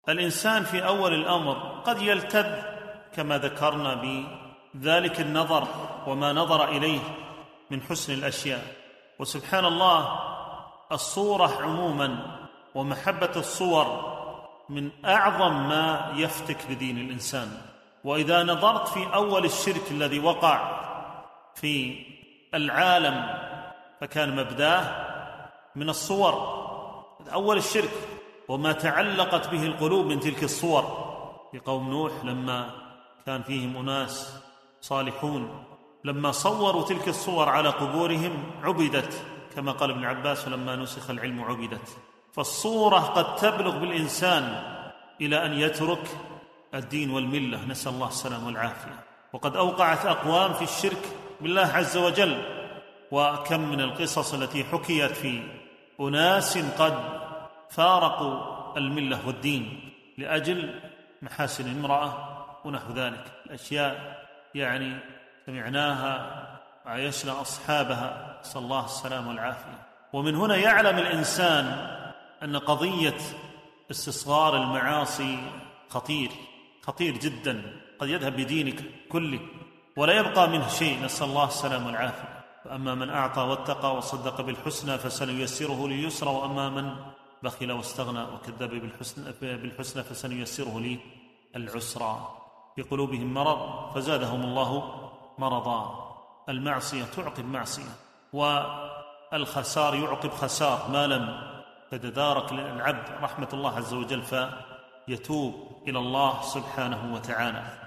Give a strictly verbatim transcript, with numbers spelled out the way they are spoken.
الإنسان في أول الأمر قد يلتذ كما ذكرنا بذلك النظر وما نظر إليه من حسن الأشياء. وسبحان الله، الصورة عموما ومحبة الصور من أعظم ما يفتك بدين الإنسان. وإذا نظرت في أول الشرك الذي وقع في العالم فكان مبداه من الصور، أول الشرك وما تعلقت به القلوب من تلك الصور. في قوم نوح لما كان فيهم أناس صالحون لما صوروا تلك الصور على قبورهم عبدت، كما قال ابن عباس: لما نسخ العلم عبدت. فالصورة قد تبلغ بالإنسان إلى أن يترك الدين والملة، نسأل الله السلامة والعافية. وقد أوقعت أقوام في الشرك بالله عز وجل، وكم من القصص التي حكيت في أناس قد فارقوا الملة والدين لأجل محاسن امرأة ونحو ذلك. الأشياء يعني سمعناها وعايشنا أصحابها، نسأل الله السلامة والعافية. ومن هنا يعلم الإنسان أن قضية استصغار المعاصي خطير خطير جدا، قد يذهب بدينك كله ولا يبقى منه شيء، نسأل الله السلامة والعافية. فأما من أعطى واتقى وصدق بالحسنى فسنيسره لليسرى، وأما من بخل واستغنى وكذب بالحسنى, بالحسنى فسنيسره للعسرى. في قلوبهم مرض فزادهم الله مرضا. المعصية تعقب معصية، والخسار يعقب خسار ما لم تتدارك للعبد رحمة الله عز وجل فيتوب إلى الله سبحانه وتعالى.